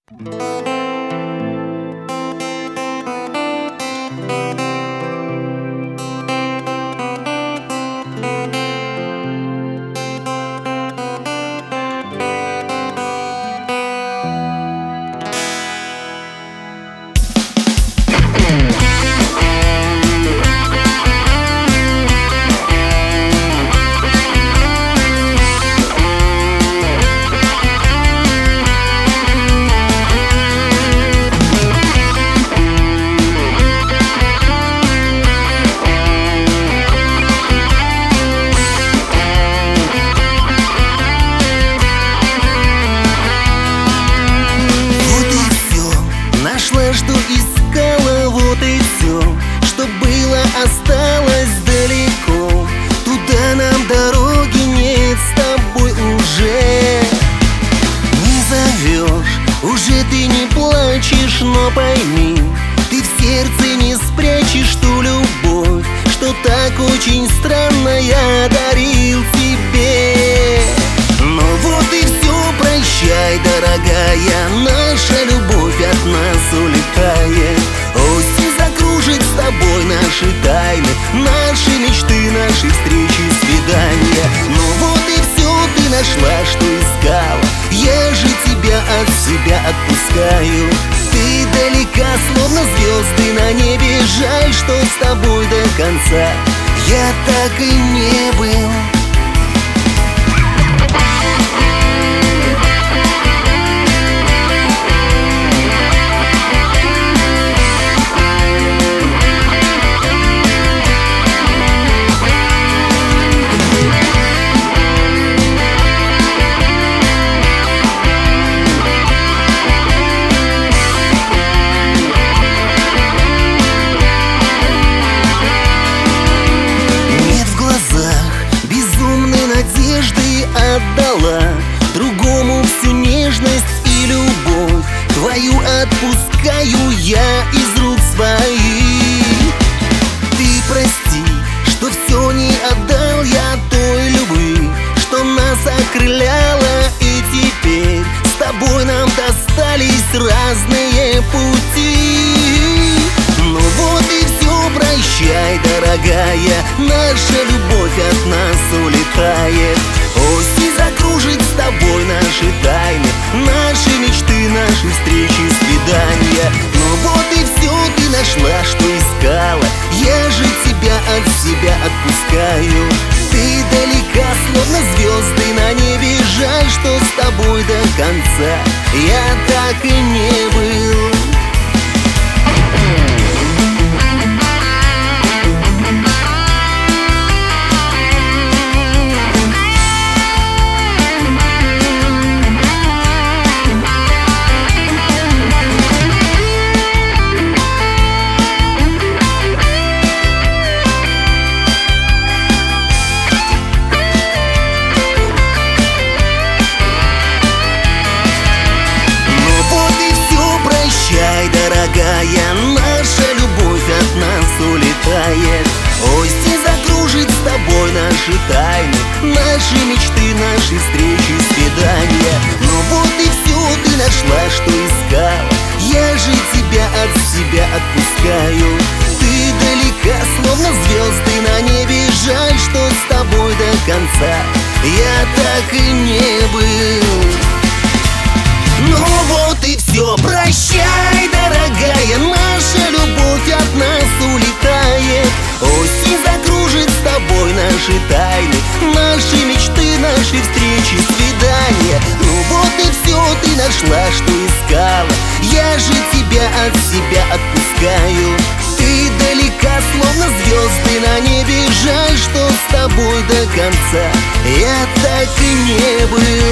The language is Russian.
Что искала, вот и все, что было, осталось далеко. Туда нам дороги нет с тобой уже. Не зовешь, уже ты не плачешь, но пойми, ты в сердце не спрячешь ту любовь, что так очень странно я дарил тебе. Но вот и все, прощай, дорогая, наша любовь от нас улетает. Осень закружит с тобой наши тайны, наши мечты, наши встречи, свидания. Ну вот и все, ты нашла, что искала, я же тебя от себя отпускаю. Ты далека, словно звезды на небе, жаль, что с тобой до конца я так и не был. Отдала другому всю нежность и любовь твою, отпускаю я из рук своих. Ты прости, что все не отдал я той любви, что нас окрыляла, и теперь с тобой нам достались разные пути. Ну вот и все, прощай, дорогая, наша любовь от нас улетает. Осень закружит с тобой наши тайны, наши мечты, наши встречи, свидания. Ну вот и все, ты нашла, что искала, я же тебя от себя отпускаю. Ты далека, словно звезды на небе, жаль, что с тобой до конца я так и не был. Прощай, дорогая, наша любовь от нас улетает. Осень закружит с тобой наши тайны, наши мечты, наши встречи, свидания. Но вот и все, ты нашла, что искала, я же тебя от себя отпускаю. Ты далека, словно звезды на небе, жаль, что с тобой до конца я так и не был. Ну вот и все, прощай, дорогая, наша любовь от нас улетает. Осень закружит с тобой наши тайны, наши мечты, наши встречи, свидания. Ну вот и все, ты нашла, что искала, я же тебя от себя отпускаю. Ты далека, словно звезды на небе, жаль, что с тобой до конца я так и не был.